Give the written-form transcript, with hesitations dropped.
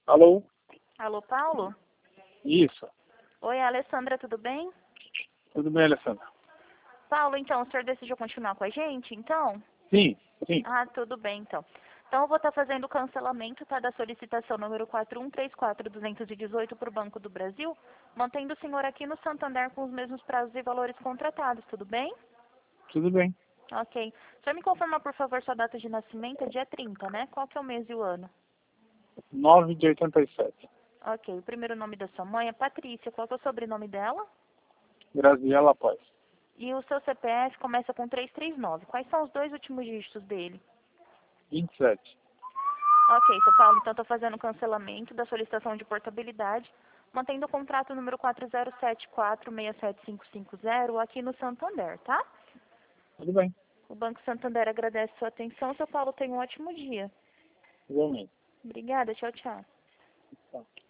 Alô? Alô, Paulo? Isso. Oi, Alessandra, tudo bem? Tudo bem, Alessandra? Paulo, então, o senhor decidiu continuar com a gente, então? Sim, sim. Ah, tudo bem, então. Então, eu vou estar fazendo o cancelamento, tá, da solicitação número 4134-218 para o Banco do Brasil, mantendo o senhor aqui no Santander com os mesmos prazos e valores contratados, tudo bem? Tudo bem. Ok. O senhor me confirma, por favor, sua data de nascimento? É dia 30, né? Qual que é o mês e o ano? 9 de 87. Ok. O primeiro nome da sua mãe é Patrícia. Qual que é o sobrenome dela? Graziela Paz. E o seu CPF começa com 339. Quais são os dois últimos dígitos dele? 27. Ok, seu Paulo, então estou fazendo o cancelamento da solicitação de portabilidade, mantendo o contrato número 4074-67550 aqui no Santander, tá? Tudo bem. O Banco Santander agradece sua atenção. Seu Paulo, tenha um ótimo dia. Igualmente. Obrigada, tchau, tchau. Tá.